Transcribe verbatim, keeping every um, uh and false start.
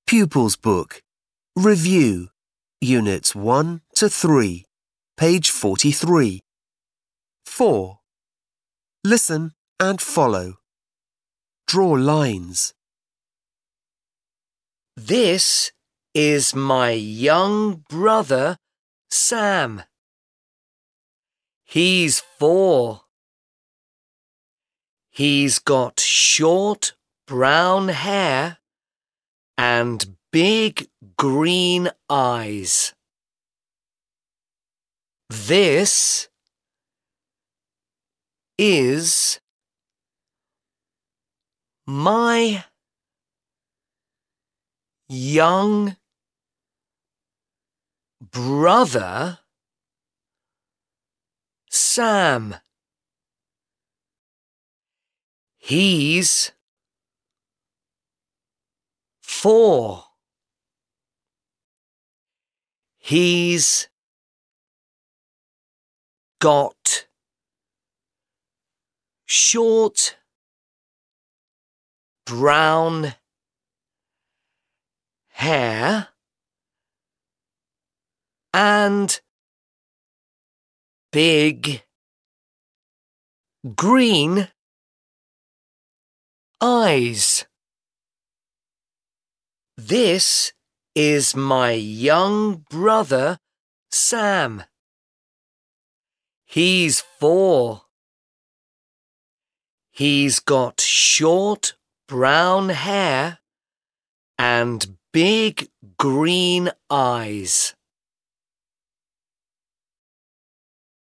Pupils Book. Review. Units one to three. Page forty-three. four. Listen and follow. Draw lines. This is my young brother, Sam. He's four. He's got short brown hair and big green eyes. This is my young brother, Sam. He's four. He's got short brown hair and big green eyes. This is my young brother, Sam. He's four. He's got short brown hair and big green eyes.